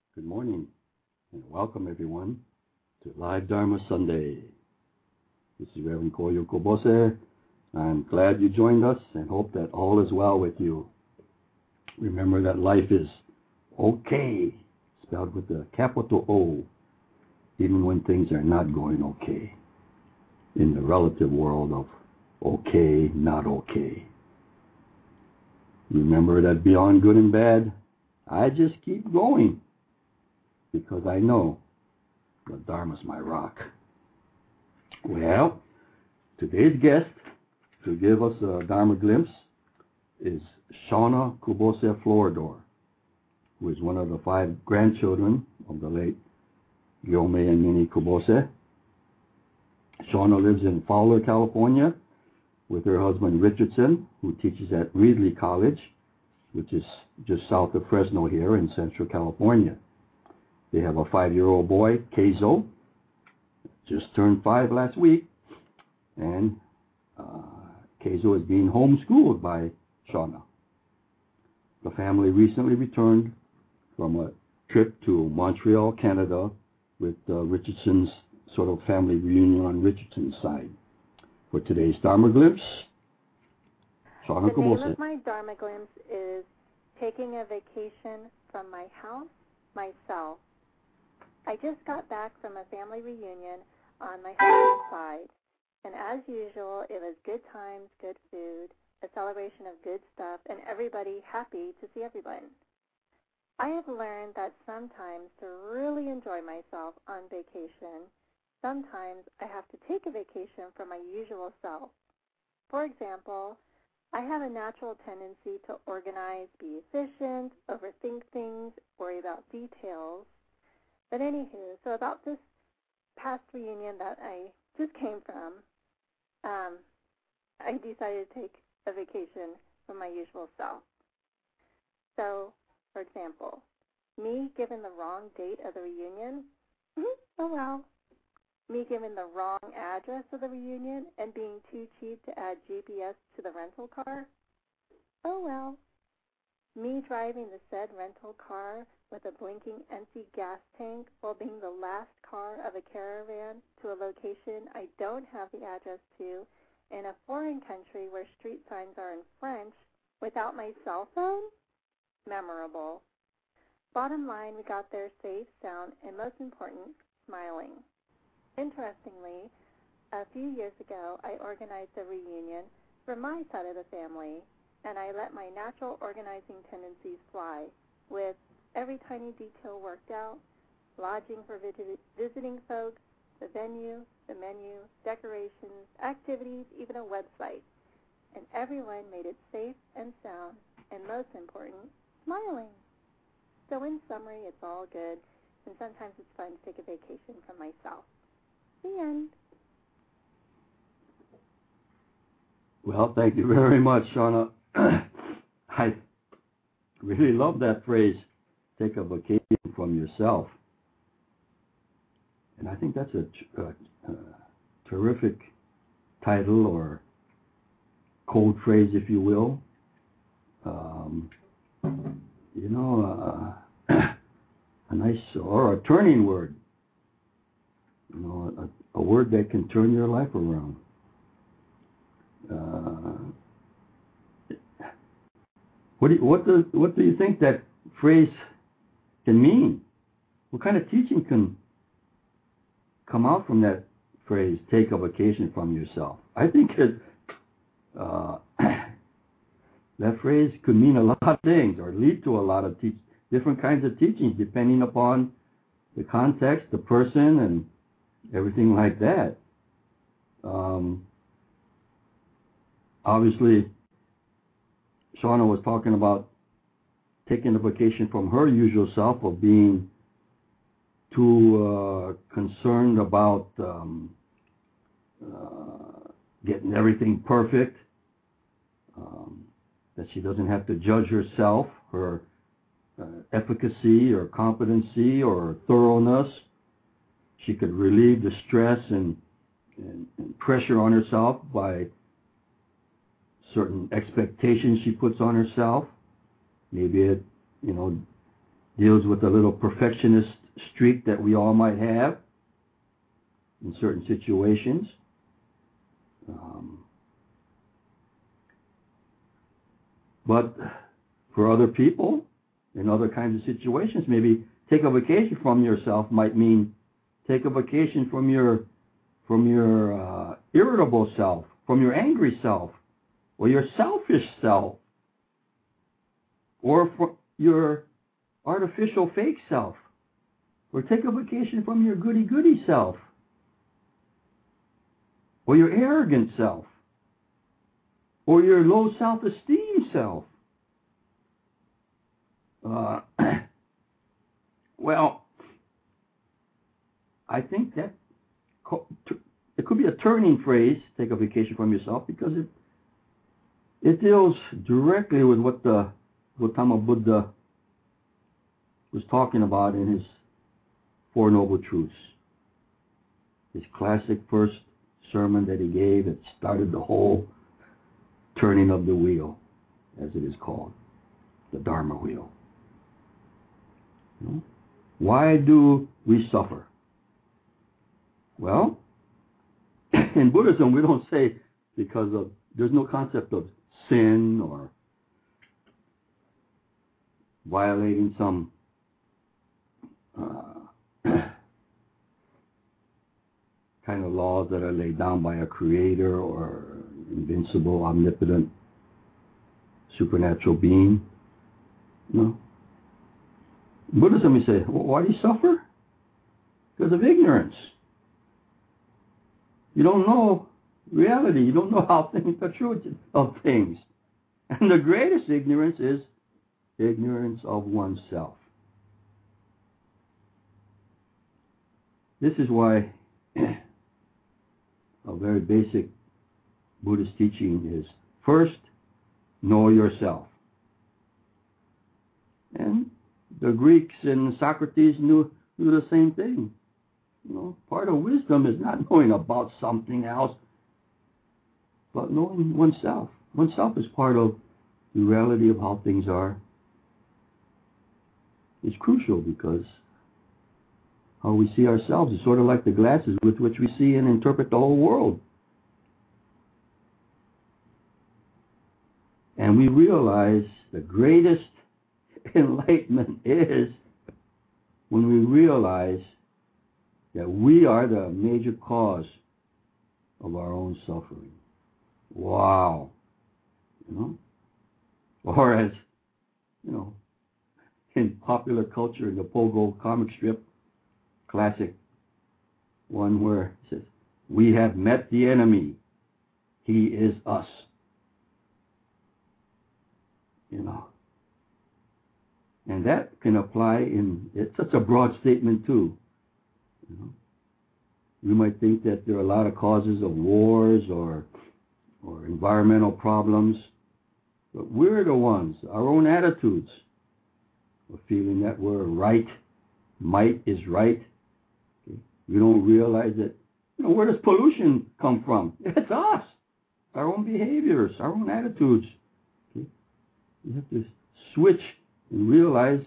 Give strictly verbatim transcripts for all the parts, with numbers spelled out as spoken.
Good morning and welcome everyone to Live Dharma Sunday. This is Reverend Koyo Kobose. I'm glad you joined us and hope that all is well with you. Remember that life is okay, spelled with a capital O, even when things are not going okay, in the relative world of okay, not okay. Remember that beyond good and bad, I just keep going because I know the Dharma's my rock. Well, today's guest to give us a Dharma glimpse is Shauna Kubose Floridor, who is one of the five grandchildren of the late Gyomay and Minnie Kubose. Shauna lives in Fowler, California, with her husband Richardson, who teaches at Reedley College, which is just south of Fresno here in Central California. They have a five-year-old boy, Keizo, just turned five last week, and uh, Keizo is being homeschooled by Shauna. The family recently returned from a trip to Montreal, Canada, with uh, Richardson's sort of family reunion on Richardson's side. For today's Dharma Glimpse, Shauna The name Kubose. of my Dharma Glimpse is Taking a Vacation from My House, Myself. I just got back from a family reunion on my husband's side, and as usual, it was good times, good food, a celebration of good stuff, and everybody happy to see everyone. I have learned that sometimes to really enjoy myself on vacation, sometimes I have to take a vacation from my usual self. For example, I have a natural tendency to organize, be efficient, overthink things, worry about details. But anywho, so about this past reunion that I just came from, um, I decided to take a vacation from my usual self. So, for example, me giving the wrong date of the reunion, oh well. Me giving the wrong address of the reunion and being too cheap to add G P S to the rental car, oh well. Me driving the said rental car with a blinking empty gas tank while being the last car of a caravan to a location I don't have the address to in a foreign country where street signs are in French without my cell phone? Memorable. Bottom line, we got there safe, sound, and most important, smiling. Interestingly, a few years ago, I organized a reunion for my side of the family, and I let my natural organizing tendencies fly, with every tiny detail worked out, lodging for visit- visiting folks, the venue, the menu, decorations, activities, even a website. And everyone made it safe and sound, and most important, smiling. So in summary, it's all good, and sometimes it's fun to take a vacation from myself. The end. Well, thank you very much, Shauna. I really love that phrase, take a vacation from yourself. And I think that's a, a, a terrific title or code phrase, if you will. Um, you know, uh, a nice, or a turning word. You know, a, a word that can turn your life around. Uh, what do you, what do what do you think that phrase can mean? What kind of teaching can come out from that phrase? Take a vacation from yourself. I think it, uh, that phrase could mean a lot of things, or lead to a lot of te- different kinds of teachings, depending upon the context, the person, and everything like that. Um, obviously, Shauna was talking about taking a vacation from her usual self of being too uh, concerned about um, uh, getting everything perfect, um, that she doesn't have to judge herself, her uh, efficacy or competency or thoroughness. She could relieve the stress and, and, and pressure on herself by certain expectations she puts on herself. Maybe it, you know, deals with a little perfectionist streak that we all might have in certain situations. Um, but for other people, in other kinds of situations, maybe take a vacation from yourself might mean take a vacation from your from your uh, irritable self, from your angry self, or your selfish self, or from your artificial fake self, or take a vacation from your goody-goody self, or your arrogant self, or your low self-esteem self. Uh, well, I think that it could be a turning phrase, take a vacation from yourself, because it it deals directly with what the Gautama Buddha was talking about in his Four Noble Truths. His classic first sermon that he gave, it started the whole turning of the wheel, as it is called, the Dharma wheel. You know? Why do we suffer? Well, in Buddhism, we don't say because of, there's no concept of sin or violating some uh, kind of laws that are laid down by a creator or invincible, omnipotent, supernatural being. No. In Buddhism, we say, well, why do you suffer? Because of ignorance. You don't know reality. You don't know how things, the truth of things. And the greatest ignorance is ignorance of oneself. This is why a very basic Buddhist teaching is first, know yourself. And the Greeks and Socrates knew, knew the same thing. You know, part of wisdom is not knowing about something else, but knowing oneself. Oneself is part of the reality of how things are. It's crucial because how we see ourselves is sort of like the glasses with which we see and interpret the whole world. And we realize the greatest enlightenment is when we realize that we are the major cause of our own suffering. Wow. You know? Or as, you know, in popular culture, the Pogo comic strip, classic one where it says, we have met the enemy. He is us. You know. And that can apply in, it's such a broad statement too. You know? You might think that there are a lot of causes of wars or or environmental problems, but we're the ones, our own attitudes, of feeling that we're right, might is right. Okay? We don't realize that, you know, where does pollution come from? It's us, our own behaviors, our own attitudes. Okay? You have to switch and realize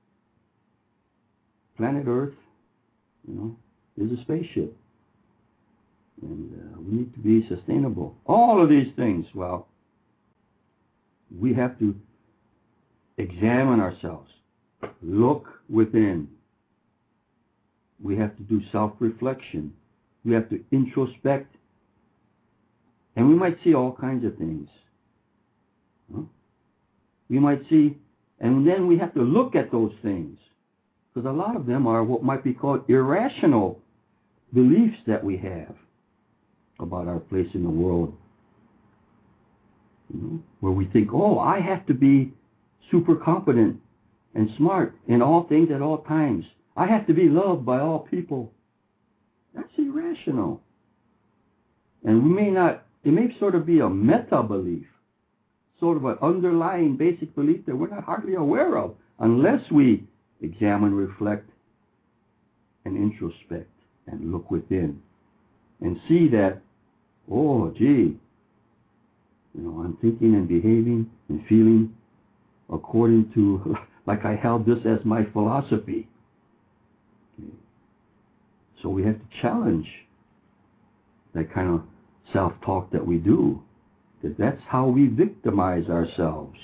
planet Earth, you know, is a spaceship. And uh, we need to be sustainable. All of these things, well, we have to examine ourselves, look within. We have to do self-reflection. We have to introspect. And we might see all kinds of things. Huh? We might see, and then we have to look at those things. Because a lot of them are what might be called irrational beliefs that we have about our place in the world. You know, where we think, oh, I have to be super competent and smart in all things at all times. I have to be loved by all people. That's irrational. And we may not, it may sort of be a meta-belief, sort of an underlying basic belief that we're not hardly aware of unless we examine, reflect, and introspect and look within and see that, oh, gee, you know, I'm thinking and behaving and feeling according to like I held this as my philosophy. Okay. So we have to challenge that kind of self-talk that we do, because that's how we victimize ourselves.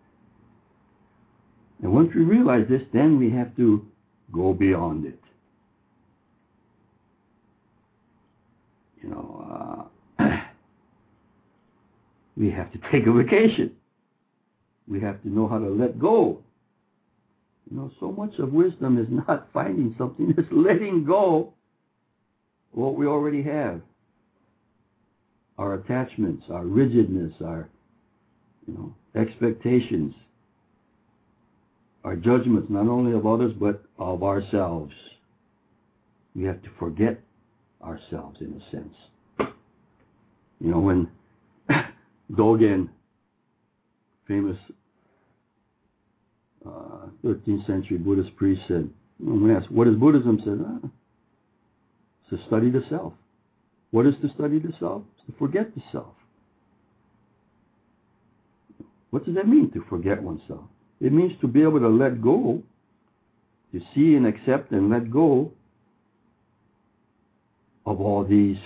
And once we realize this, then we have to go beyond it. You know, uh, we have to take a vacation. We have to know how to let go. You know, so much of wisdom is not finding something, it's letting go of what we already have. Our attachments, our rigidness, our, you know, expectations, our judgments, not only of others, but of ourselves. We have to forget ourselves, in a sense. You know, when Dogen, famous uh, thirteenth century Buddhist priest, said, when asked, what is Buddhism? Said, ah, it's to study the self. What is to study the self? It's to forget the self. What does that mean, to forget oneself? It means to be able to let go, to see and accept and let go of all these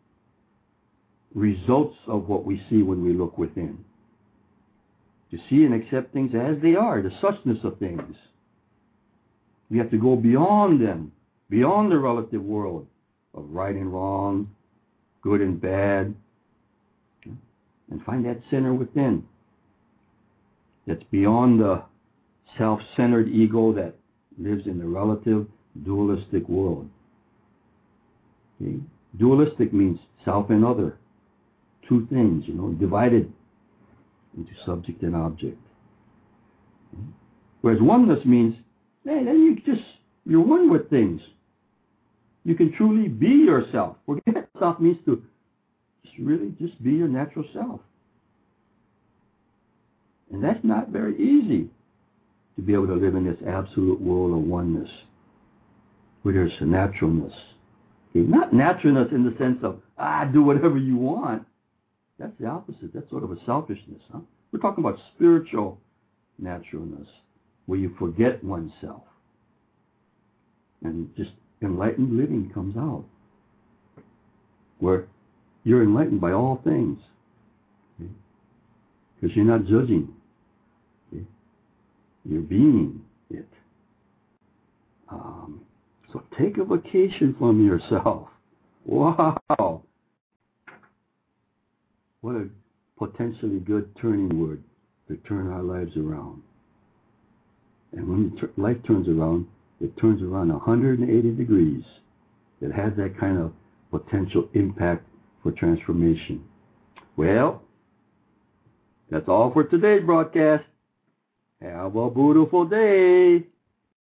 results of what we see when we look within. To see and accept things as they are, the suchness of things. We have to go beyond them, beyond the relative world of right and wrong, good and bad, and find that center within. That's beyond the self-centered ego that lives in the relative dualistic world. Okay? Dualistic means self and other. Two things, you know, divided into subject and object. Okay? Whereas oneness means, hey, then you just, you're one with things. You can truly be yourself. Forget self means to just really just be your natural self. And that's not very easy, to be able to live in this absolute world of oneness, where there's a naturalness. Okay? Not naturalness in the sense of, ah, do whatever you want. That's the opposite. That's sort of a selfishness. Huh? We're talking about spiritual naturalness, where you forget oneself. And just enlightened living comes out, where you're enlightened by all things. Okay? Because you're not judging. Okay? You're being it. Um, so take a vacation from yourself. Wow. What a potentially good turning word to turn our lives around. And when the t- life turns around, it turns around one hundred eighty degrees. It has that kind of potential impact for transformation. Well, that's all for today's broadcast. Have a beautiful day.